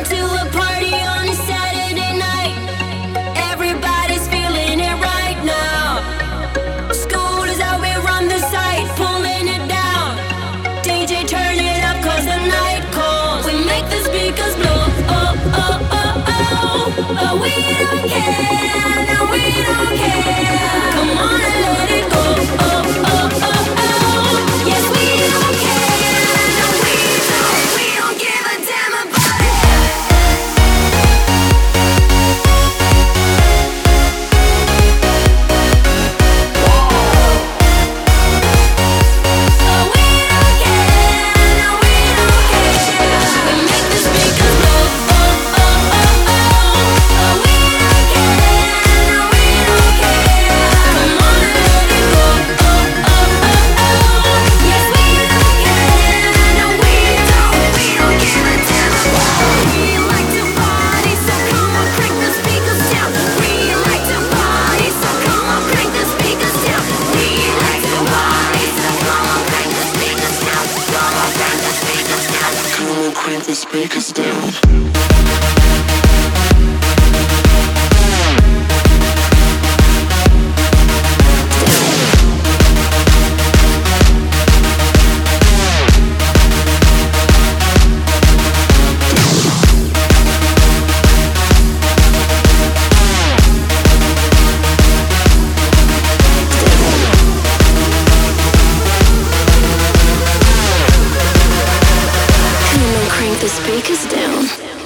to a party on a Saturday night. Everybody's feeling it right now. School is out, we run the site, pulling it down. DJ, turn it up, cause the night calls. We make the speakers blow. Oh, oh, oh, oh. But we don't care, no, we don't care. Come on and let it go. Oh, oh, oh, oh. Yes, we don't care, no, we don't give a damn about it. Oh, we don't care, no, we don't care. We make the speakers blow. Oh, oh, oh, oh. Oh, we don't care, no, we don't care. Come on and let it go. Oh, oh, oh, oh. Yes, we don't care, no, we don't give a damn about it. We like to party, so come on, crank the speakers down. We like to party, so come on, crank the speakers down. We like to party, so come on, crank the speakers down. Come on, crank the speakers down. Come on, crank the speakers down. Come on, crank the speakers down.